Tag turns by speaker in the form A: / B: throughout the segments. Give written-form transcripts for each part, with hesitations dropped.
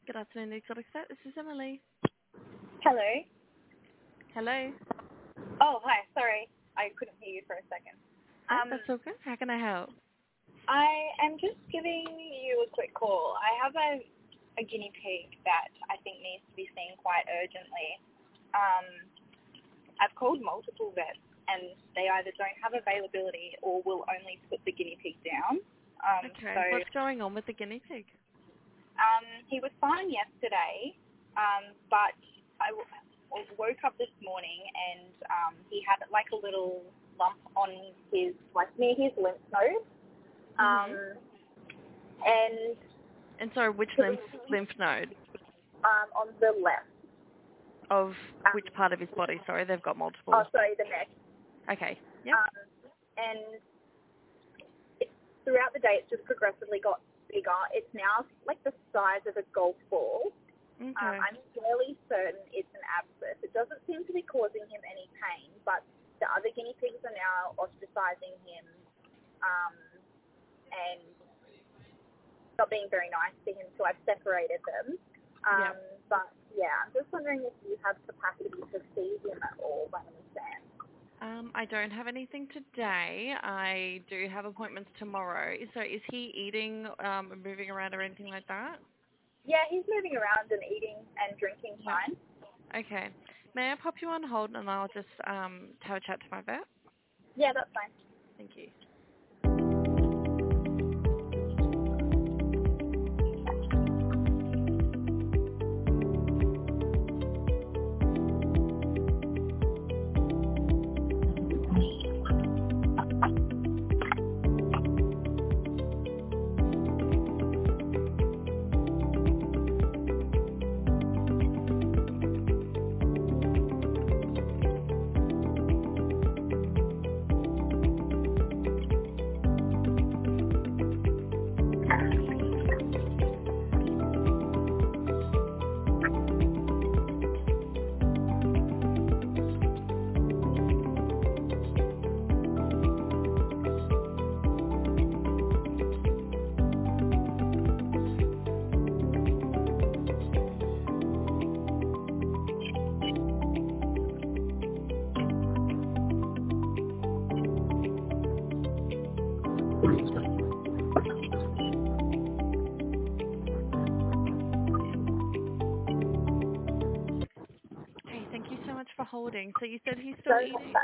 A: Good afternoon, Exotic Set. This is Emily.
B: Hello.
A: Hello.
B: Oh, hi. Sorry, I couldn't hear you for a second.
A: Oh, that's all good. How can I help?
B: I am just giving you a quick call. I have a guinea pig that I think needs to be seen quite urgently. I've called multiple vets, and they either don't have availability or will only put the guinea pig down.
A: Okay.
B: So
A: What's going on with the guinea pig?
B: he was fine yesterday, but woke up this morning and he had like a little lump on his, like near his lymph node. And
A: And so, which lymph node
B: on the left.
A: of which part of his body? Sorry, they've got multiple.
B: Oh, sorry, the neck.
A: Okay. Yep.
B: And throughout the day, it's just progressively got bigger. It's now like the size of a golf ball.
A: Okay.
B: I'm fairly certain it's an abscess. It doesn't seem to be causing him any pain, but the other guinea pigs are now ostracizing him and not being very nice to him, so I've separated them.
A: Yep.
B: But yeah, I'm just wondering if you have capacity to see him at all by any chance.
A: I don't have anything today. I do have appointments tomorrow. So, is he eating, moving around or anything like that?
B: Yeah, he's moving around and eating and drinking
A: Yep.
B: fine.
A: Okay. May I pop you on hold and I'll just have a chat to my vet?
B: Yeah, that's fine.
A: Thank you. Hey, thank you so much for holding. So you said he's
B: So,
A: still eating?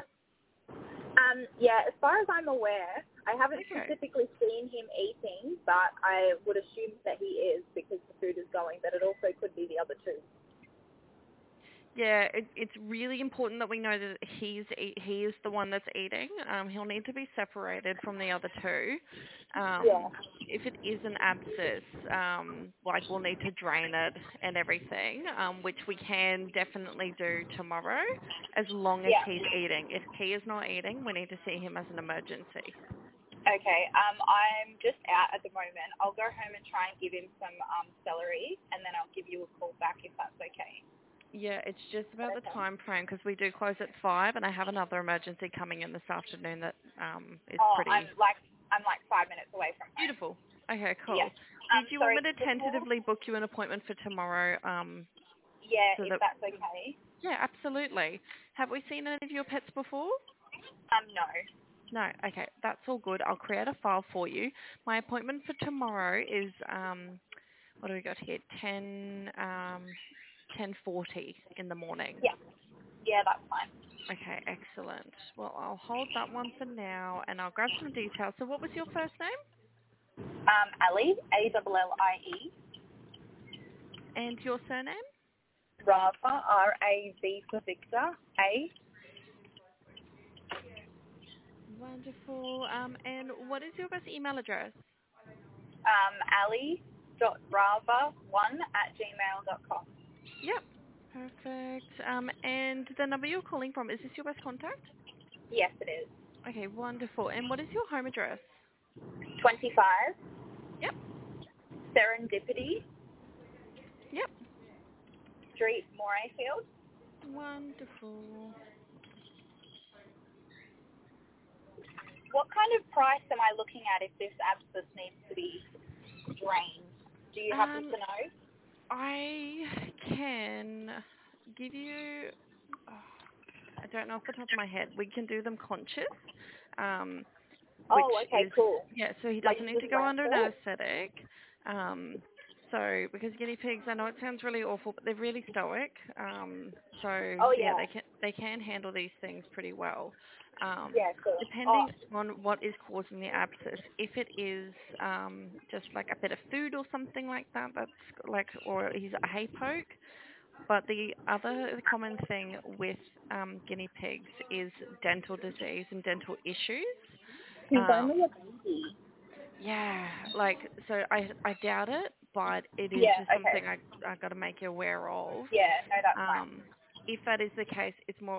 B: yeah, as far as I'm aware, I haven't
A: Okay.
B: specifically seen him eating, but I would assume that he is because the food is going, but it also could be the other two.
A: Yeah, it's really important that we know that he is the one that's eating. He'll need to be separated from the other two.
B: Yeah.
A: If it is an abscess, like we'll need to drain it and everything, which we can definitely do tomorrow, as long as
B: Yeah.
A: he's eating. If he is not eating, we need to see him as an emergency.
B: Okay. I'm just out at the moment. I'll go home and try and give him some celery, and then I'll give you a call back if that's okay.
A: Yeah, it's just about the
B: Okay.
A: time frame because we do close at 5, and I have another emergency coming in this afternoon that is
B: Oh,
A: pretty
B: I'm like 5 minutes away from home.
A: beautiful. Okay,
B: Yeah.
A: cool. Did you want
B: Sorry.
A: me to tentatively book you an appointment for tomorrow?
B: Yeah,
A: So
B: if
A: that
B: that's okay.
A: yeah, absolutely. Have we seen any of your pets before?
B: No.
A: No. Okay, that's all good. I'll create a file for you. My appointment for tomorrow is what do we got here? 10:40 in the morning.
B: Yeah. Yeah, that's fine.
A: Okay, excellent. Well, I'll hold that one for now, and I'll grab some details. So what was your first name?
B: Ali, Allie,
A: And your surname?
B: Rava, R-A-V for Victor, A.
A: Wonderful. And what is your best email address?
B: Ali.rava1@gmail.com.
A: Yep. Perfect. And the number you're calling from, is this your best contact?
B: Yes, it is.
A: Okay, wonderful. And what is your home address?
B: 25,
A: Yep.
B: Serendipity
A: Yep.
B: Street, Morayfield.
A: Wonderful.
B: What kind of price am I looking at if this abscess needs to be drained? Do you happen
A: Um,
B: to know?
A: I can give you. Oh, I don't know off the top of my head. We can do them conscious, um, which
B: Oh, okay,
A: is
B: cool.
A: yeah. So he
B: Like
A: doesn't
B: you
A: need to
B: just
A: go
B: went
A: under
B: for
A: an
B: it?
A: anaesthetic. Um, so because guinea pigs, I know it sounds really awful, but they're really stoic. So
B: Oh,
A: yeah,
B: yeah.
A: they can handle these things pretty well. Um,
B: Yeah, cool. Oh,
A: depending on what is causing the abscess, if it is just like a bit of food or something like that, that's like, or he's a hay poke. But the other common thing with guinea pigs is dental disease and dental issues.
B: he's only
A: Um,
B: a baby.
A: yeah, like so I doubt it, but it is
B: Yeah,
A: just
B: okay.
A: something I got to make you aware of.
B: Yeah, no, that's fine.
A: Um, if that is the case,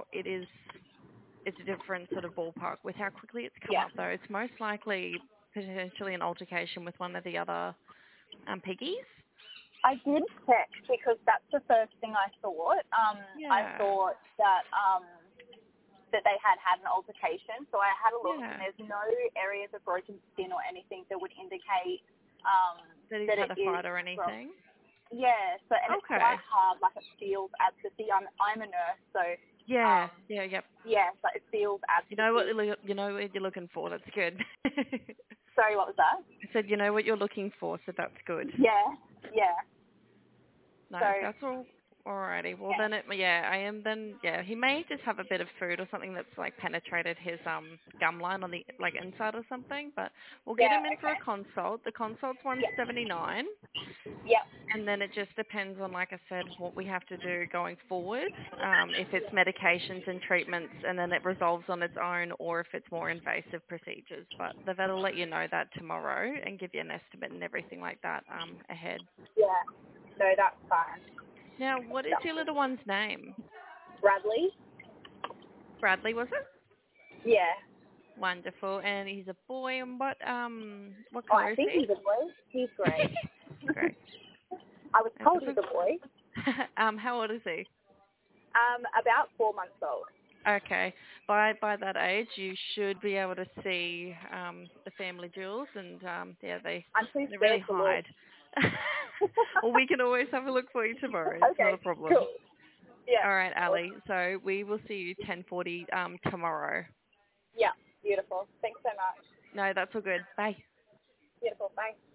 A: it's a different sort of ballpark with how quickly it's come
B: Yeah.
A: up though. It's most likely potentially an altercation with one of the other piggies.
B: I did check because that's the first thing I thought. I
A: Yeah,
B: thought that they had an altercation, so I had a look, and
A: yeah.
B: there's no areas of broken skin or anything that would indicate
A: That he's
B: that
A: had
B: it
A: a
B: is
A: fight or
B: from.
A: anything.
B: Yeah, so and it's
A: Okay.
B: quite hard, like it feels abscessy. I'm a nurse, so
A: Yeah, yeah, yep.
B: yeah, so it feels
A: You know what
B: abscessy.
A: you know what you're looking for. That's good.
B: Sorry, what was that?
A: I said you know what you're looking for, so that's good.
B: Yeah, yeah. So
A: No, that's all. Alrighty. Well
B: yeah,
A: then yeah, I am then yeah, he may just have a bit of food or something that's like penetrated his gum line on the like inside or something, but we'll get
B: yeah,
A: him in for a
B: okay,
A: consult. The consult's
B: yeah,
A: 179
B: yeah,
A: and then it just depends on like I said what we have to do going forward. If it's medications and treatments and then it resolves on its own or if it's more invasive procedures. But the vet will let you know that tomorrow and give you an estimate and everything like that ahead.
B: yeah. No, that's fine.
A: Now, what is your little one's name?
B: Bradley?
A: Bradley, was it?
B: Yeah.
A: Wonderful. And he's a boy. And what
B: Oh,
A: color
B: I
A: is
B: think
A: he?
B: he's a boy. He's great.
A: Great.
B: I was
A: And
B: told
A: that's
B: he's a boy.
A: how old is he?
B: About 4 months old.
A: Okay. By that age, you should be able to see the family jewels, and yeah,
B: I'm too
A: they really
B: scared to look.
A: hide. Well, we can always have a look for you tomorrow. It's not
B: Okay,
A: a problem.
B: cool. Yeah.
A: All right, Ali.
B: Awesome.
A: So we will see you 10:40 tomorrow.
B: Yeah, beautiful. Thanks so much.
A: No, that's all good. Bye.
B: Beautiful. Bye.